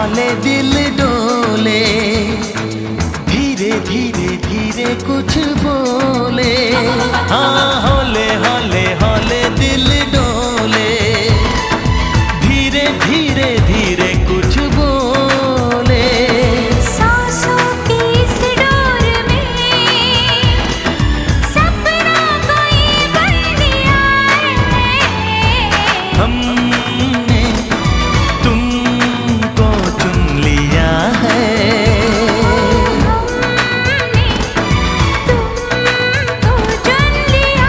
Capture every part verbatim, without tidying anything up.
हौले दिल डोले, धीरे धीरे धीरे कुछ बोले। हाँ हौले हौले हौले दिल डोले, धीरे धीरे धीरे कुछ बोले। सांसों की इस डोर में सपना कोई बन दिया है। हमने तुमको चुन लिया है। हमने तुमको चुन लिया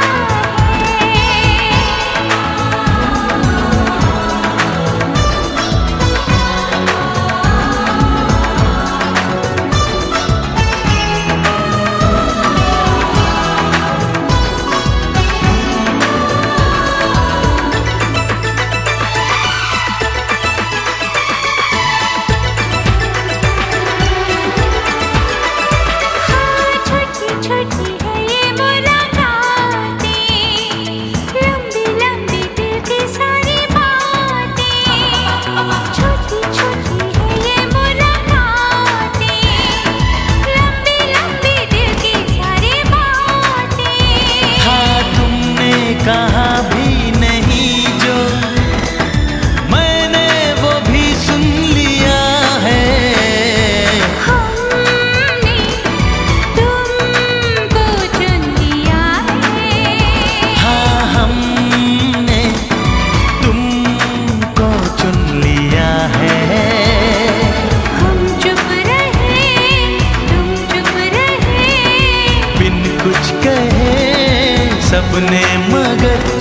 छोटी है ये मुलाकातें, लंबी लंबी दिल की सारी बातें। छोटी छोटी है ये मुलाकातें, लंबी लंबी दिल की सारी बातें। हाँ तुमने कहा भी नहीं जो मैंने वो भी सुन लिया है। हमने तुमको चुन लिया है। हाँ हमने तुमको चुन लिया है। हम चुप रहे, तुम चुप रहे, बिन कुछ कहे सबने मगर